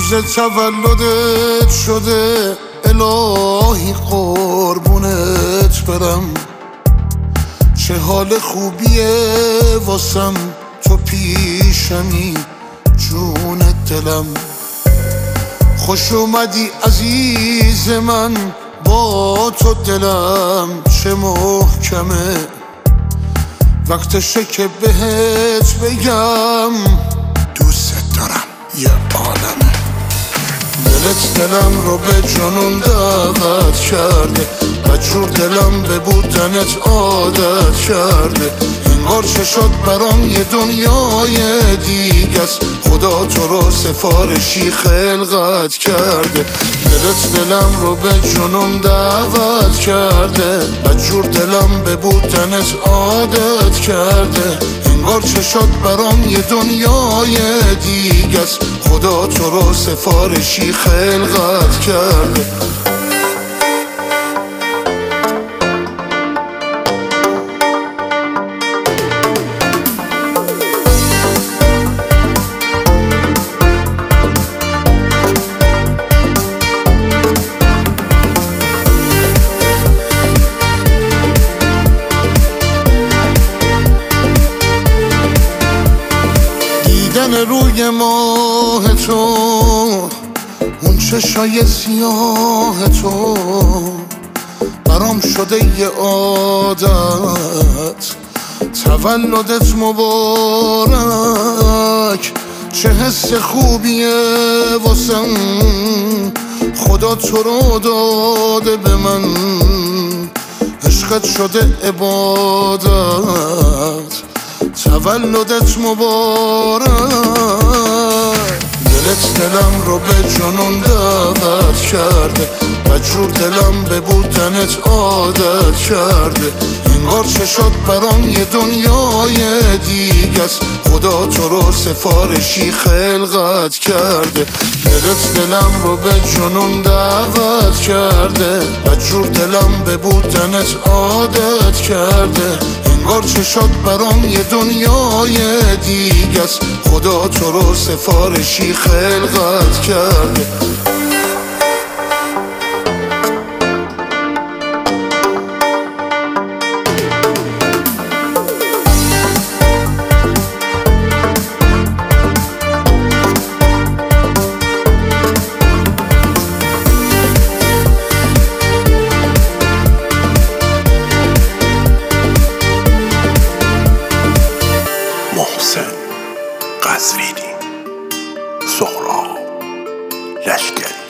روز تولدت شده، الهی قربونت برم. چه حال خوبیه واسم تو پیشمی، جون دلم. خوش اومدی عزیز من، با تو دلم چه محکمه. وقتشه که بهت بگم دوست دارم یه عالمه. دلت دلم رو به جنون دعوت کرده، مجبور دلم به بودنت عادت کرده. انگار چه شد برام یه دنیای دیگه است، خدا تو رو سفارشی خلقت کرده. دلت دلم رو به جنون دعوت کرده، مجبور دلم به بودنت عادت کرده. انگار چه شد برام یه دنیای دیگه است، خدا تو رو سفارشی خلقت کرده. روی ماه تو، اون چشای سیاه تو، برام شده یه عادت. تولدت مبارک، چه حس خوبیه واسم، خدا تو رو داده به من. عشقت شده عبادت، تولدت مبارک. دلت دلم رو به جنون دعوت کرده، مجبور دلم به بودنت عادت کرده. انگار چه شد برام یه دنیای دیگه است، خدا تو رو سفارشی خلقت کرده. دلت دلم رو به جنون دعوت کرده، مجبور دلم به بودنت عادت کرده. انگار چه شد برام یه دنیای دیگه است، خدا تو رو سفارشی خلقت کرده. محسن قزوینی، سهراب لشکری.